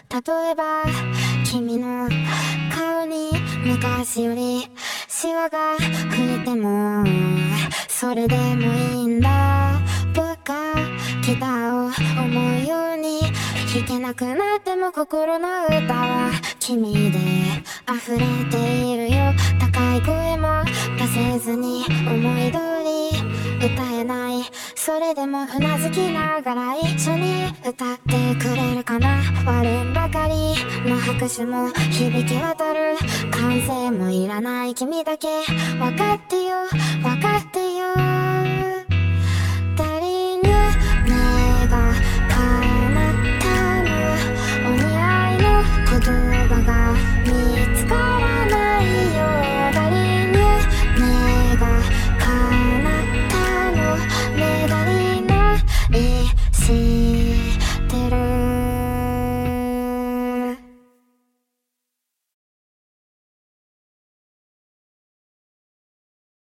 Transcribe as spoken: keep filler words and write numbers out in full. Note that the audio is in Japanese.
例えば君の顔に昔よりシワが増えてもそれでもいいんだ。僕がギターを思うように弾けなくなっても心の歌は君で溢れているよ。高い声も出せずに思い通り歌えない。それでもうなずきながら一緒に歌ってくれるかな。割れんばかりの拍手も響き渡る。歓声もいらない君だけ分かってよ分かってよ。